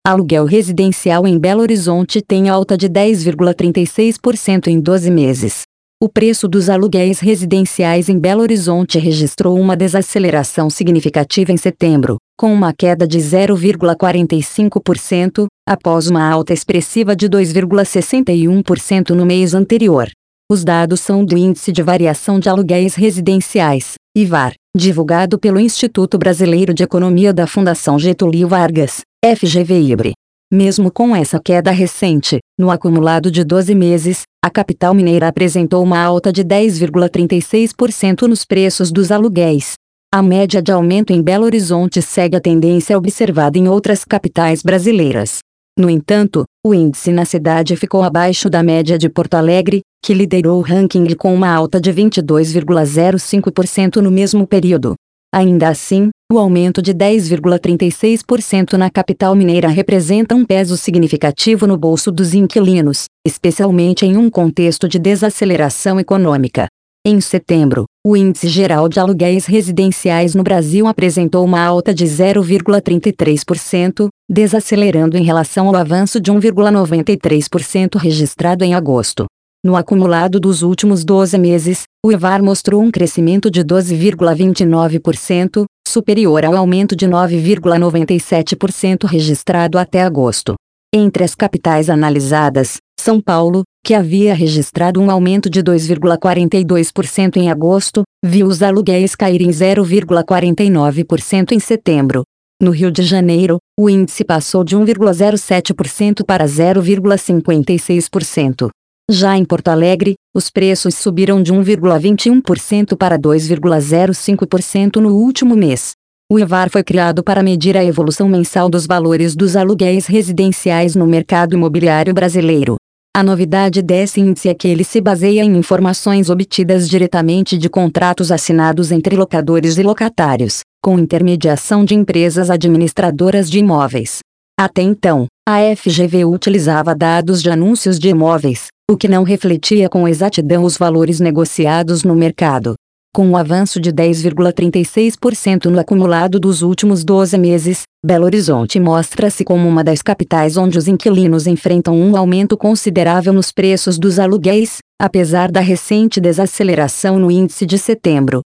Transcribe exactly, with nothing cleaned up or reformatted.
Aluguel residencial em Belo Horizonte tem alta de dez vírgula trinta e seis por cento em doze meses. O preço dos aluguéis residenciais em Belo Horizonte registrou uma desaceleração significativa em setembro, com uma queda de zero vírgula quarenta e cinco por cento, após uma alta expressiva de dois vírgula sessenta e um por cento no mês anterior. Os dados são do Índice de Variação de Aluguéis Residenciais, I V A R, divulgado pelo Instituto Brasileiro de Economia da Fundação Getúlio Vargas, F G V I B R. Mesmo com essa queda recente, no acumulado de doze meses, a capital mineira apresentou uma alta de dez vírgula trinta e seis por cento nos preços dos aluguéis. A média de aumento em Belo Horizonte segue a tendência observada em outras capitais brasileiras. No entanto, o índice na cidade ficou abaixo da média de Porto Alegre, que liderou o ranking com uma alta de vinte e dois vírgula zero cinco por cento no mesmo período. Ainda assim, o aumento de dez vírgula trinta e seis por cento na capital mineira representa um peso significativo no bolso dos inquilinos, especialmente em um contexto de desaceleração econômica. Em setembro, o Índice Geral de Aluguéis Residenciais no Brasil apresentou uma alta de zero vírgula trinta e três por cento, desacelerando em relação ao avanço de um vírgula noventa e três por cento registrado em agosto. No acumulado dos últimos doze meses, o I V A R mostrou um crescimento de doze vírgula vinte e nove por cento, superior ao aumento de nove vírgula noventa e sete por cento registrado até agosto. Entre as capitais analisadas, São Paulo, que havia registrado um aumento de dois vírgula quarenta e dois por cento em agosto, viu os aluguéis caírem zero vírgula quarenta e nove por cento em setembro. No Rio de Janeiro, o índice passou de um vírgula zero sete por cento para zero vírgula cinquenta e seis por cento. Já em Porto Alegre, os preços subiram de um vírgula vinte e um por cento para dois vírgula zero cinco por cento no último mês. O I V A R foi criado para medir a evolução mensal dos valores dos aluguéis residenciais no mercado imobiliário brasileiro. A novidade desse índice é que ele se baseia em informações obtidas diretamente de contratos assinados entre locadores e locatários, com intermediação de empresas administradoras de imóveis. Até então, a F G V utilizava dados de anúncios de imóveis, o que não refletia com exatidão os valores negociados no mercado. Com o avanço de dez vírgula trinta e seis por cento no acumulado dos últimos doze meses, Belo Horizonte mostra-se como uma das capitais onde os inquilinos enfrentam um aumento considerável nos preços dos aluguéis, apesar da recente desaceleração no índice de setembro.